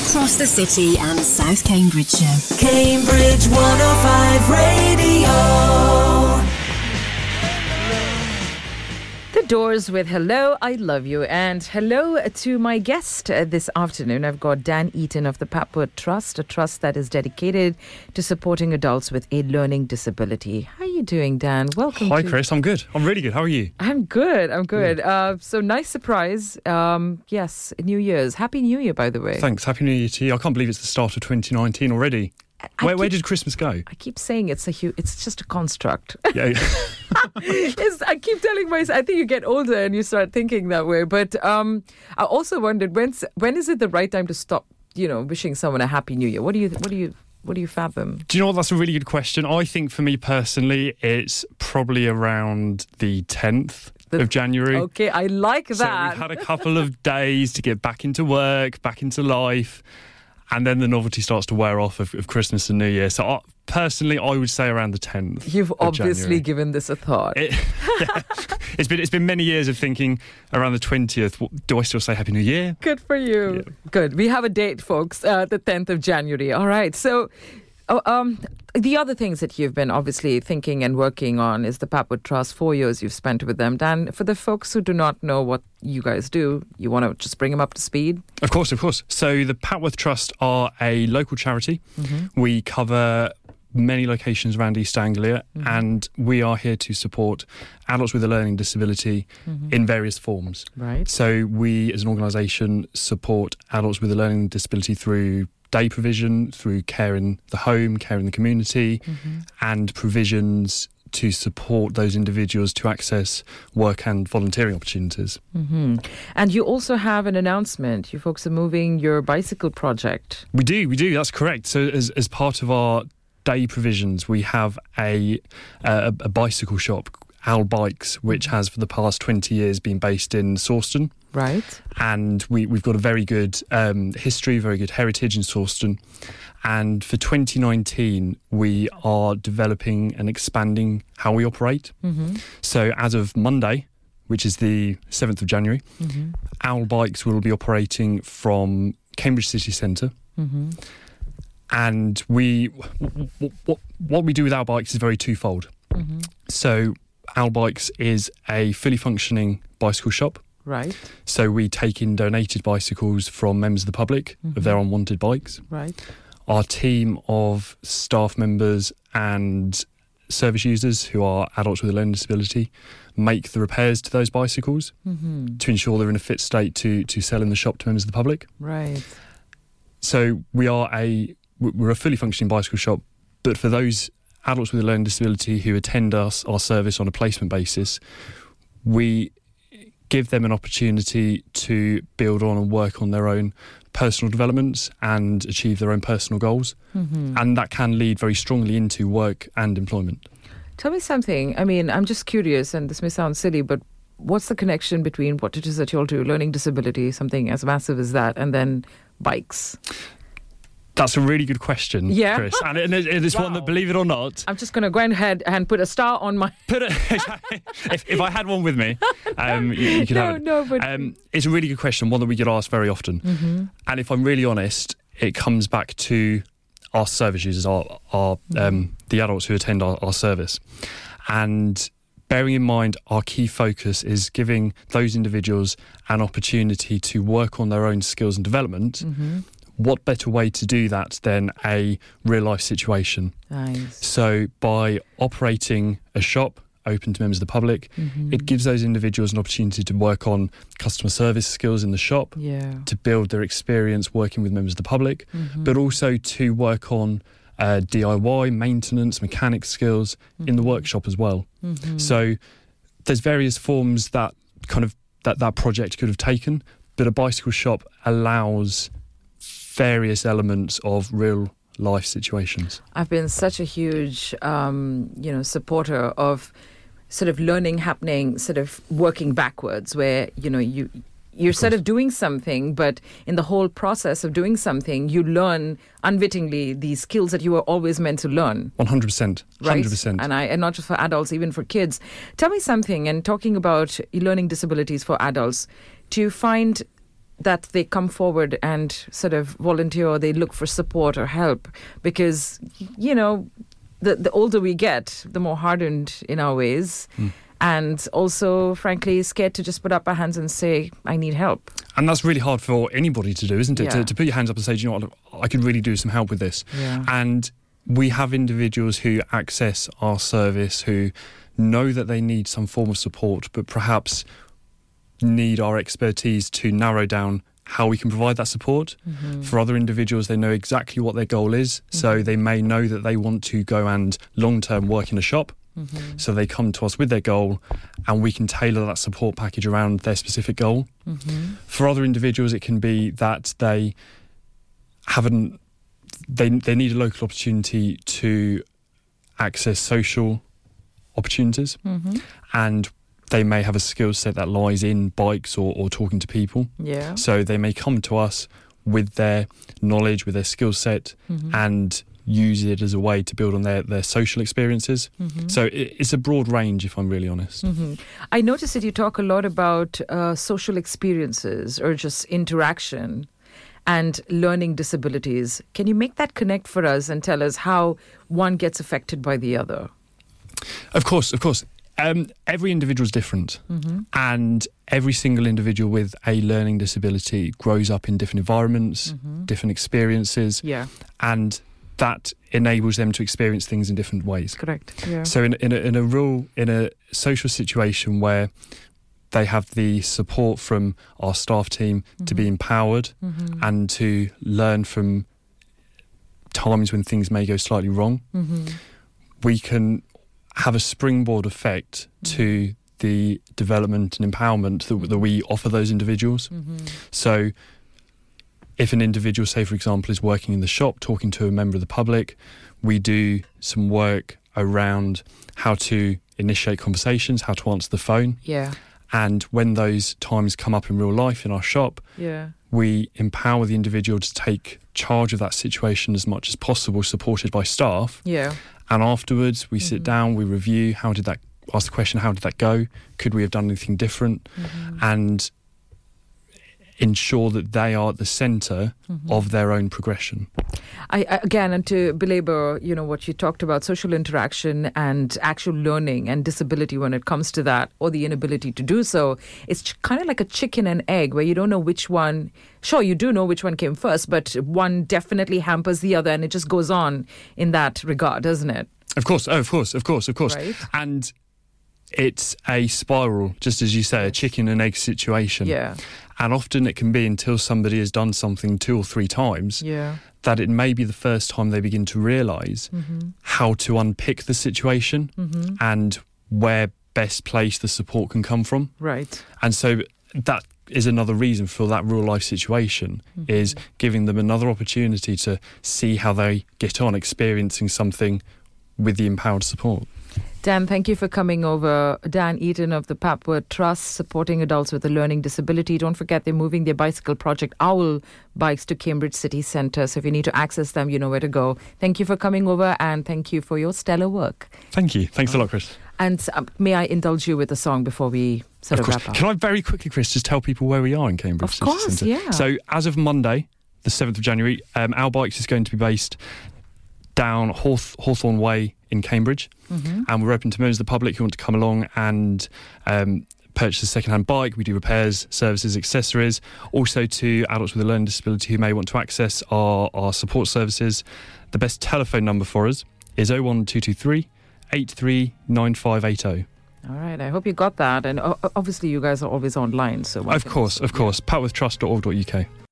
across the city and South Cambridgeshire. Cambridge 105 Radio. The Doors with Hello, I Love You. And hello to my guest this afternoon. I've got Dan Eaton of the Papworth Trust, a trust that is dedicated to supporting adults with a learning disability. How are you doing, Dan? Welcome. Hi, Chris. I'm good. I'm really good. How are you? I'm good. So nice surprise. Yes, New Year's. Happy New Year, by the way. Thanks. Happy New Year to you. I can't believe it's the start of 2019 already. Where did Christmas go? I keep saying it's just a construct. Yeah. I keep telling myself, I think you get older and you start thinking that way. But I also wondered, when is it the right time to stop, wishing someone a happy New Year? What do you fathom? Do you know what? That's a really good question. I think for me personally, it's probably around the 10th of January. Okay, I like that. So we've had a couple of days to get back into work, back into life. And then the novelty starts to wear off of Christmas and New Year. So personally, I would say around the 10th. You've obviously January. Given this a thought. It's been many years of thinking around the 20th. Do I still say Happy New Year? Good for you. Yeah. Good. We have a date, folks, the 10th of January. All right. So the other things that you've been obviously thinking and working on is the Papworth Trust. 4 years you've spent with them. Dan, for the folks who do not know what you guys do, you want to just bring them up to speed? Of course. So the Papworth Trust are a local charity. Mm-hmm. We cover many locations around East Anglia, and we are here to support adults with a learning disability in various forms. Right. So we, as an organisation, support adults with a learning disability through day provision, through care in the home, care in the community, and provisions to support those individuals to access work and volunteering opportunities. Mm-hmm. And you also have an announcement. You folks are moving your bicycle project. We do. That's correct. So as part of our day provisions, we have a bicycle shop, Owl Bikes, which has for the past 20 years been based in Sawston. Right. And we've got a very good history, very good heritage in Sawston. And for 2019, we are developing and expanding how we operate. Mm-hmm. So as of Monday, which is the 7th of January, Owl Bikes will be operating from Cambridge City Centre. Mm-hmm. And what we do with Owl Bikes is very twofold. Mm-hmm. So Owl Bikes is a fully functioning bicycle shop. Right. So we take in donated bicycles from members of the public of their unwanted bikes. Right. Our team of staff members and service users who are adults with a learning disability make the repairs to those bicycles to ensure they're in a fit state to sell in the shop to members of the public. Right. So we're a fully functioning bicycle shop, but for those adults with a learning disability who attend our service on a placement basis, we give them an opportunity to build on and work on their own personal developments and achieve their own personal goals. And that can lead very strongly into work and employment. Tell me something. I mean, I'm just curious, and this may sound silly, but what's the connection between what it is that you all do, learning disability, something as massive as that, and then bikes? That's a really good question, Chris. And it's one that, believe it or not... I'm just going to go ahead and put a star on my... if I had one with me, you could have it. No, but... it's a really good question, one that we get asked very often. And if I'm really honest, it comes back to our service users, the adults who attend our service. And bearing in mind our key focus is giving those individuals an opportunity to work on their own skills and development. What better way to do that than a real-life situation? Nice. So by operating a shop open to members of the public, it gives those individuals an opportunity to work on customer service skills in the shop, to build their experience working with members of the public, but also to work on DIY, maintenance, mechanic skills in the workshop as well. So there's various forms that that project could have taken, but a bicycle shop allows various elements of real life situations. I've been such a huge, supporter of sort of learning happening, sort of working backwards, where, you're sort of doing something, but in the whole process of doing something, you learn unwittingly these skills that you were always meant to learn. 100%. Right? 100%. And not just for adults, even for kids. Tell me something, and talking about learning disabilities for adults, do you find that they come forward and sort of volunteer, or they look for support or help, because, you know, the older we get, the more hardened in our ways. And also, frankly, scared to just put up our hands and say, I need help. And that's really hard for anybody to do, isn't it? Yeah. To put your hands up and say, you know what, I could really do some help with this. Yeah. And we have individuals who access our service who know that they need some form of support, but perhaps need our expertise to narrow down how we can provide that support. For other individuals, they know exactly what their goal is. So they may know that they want to go and long-term work in a shop. So they come to us with their goal, and we can tailor that support package around their specific goal. For other individuals, it can be that they need a local opportunity to access social opportunities, and they may have a skill set that lies in bikes or talking to people. Yeah. So they may come to us with their knowledge, with their skill set, and use it as a way to build on their social experiences. So it's a broad range, if I'm really honest. I noticed that you talk a lot about social experiences or just interaction and learning disabilities. Can you make that connect for us and tell us how one gets affected by the other? Of course. Every individual is different, and every single individual with a learning disability grows up in different environments, different experiences, and that enables them to experience things in different ways. Correct. Yeah. So in a social situation where they have the support from our staff team to be empowered and to learn from times when things may go slightly wrong, we can have a springboard effect to the development and empowerment that we offer those individuals. So if an individual, say for example, is working in the shop talking to a member of the public, we do some work around how to initiate conversations, how to answer the phone. Yeah. And when those times come up in real life in our shop, we empower the individual to take charge of that situation as much as possible, supported by staff. Yeah. And afterwards, we sit down, we review, ask the question, how did that go? Could we have done anything different? And ensure that they are at the centre of their own progression. Again, and to belabor, what you talked about, social interaction and actual learning and disability when it comes to that, or the inability to do so, it's kind of like a chicken and egg where you don't know which one. Sure, you do know which one came first, but one definitely hampers the other, and it just goes on in that regard, doesn't it? Of course. Right. And it's a spiral, just as you say, a chicken and egg situation. Yeah. And often it can be until somebody has done something 2 or 3 times that it may be the first time they begin to realise how to unpick the situation and where best place the support can come from. Right. And so that is another reason for that real life situation, is giving them another opportunity to see how they get on experiencing something with the empowered support. Dan, thank you for coming over. Dan Eaton of the Papworth Trust, supporting adults with a learning disability. Don't forget, they're moving their bicycle project, Owl Bikes, to Cambridge City Centre. So if you need to access them, you know where to go. Thank you for coming over, and thank you for your stellar work. Thank you. Thanks a lot, Chris. And may I indulge you with a song before we sort of wrap up? Can I very quickly, Chris, just tell people where we are in Cambridge City Centre? Of course, yeah. So as of Monday, the 7th of January, Owl Bikes is going to be based down Hawthorne Way in Cambridge, and we're open to members of the public who want to come along and purchase a second-hand bike. We do repairs, services, accessories. Also to adults with a learning disability who may want to access our support services. The best telephone number for us is 01223 839580. All right, I hope you got that. And obviously you guys are always online. So Of course. Papworthtrust.org.uk.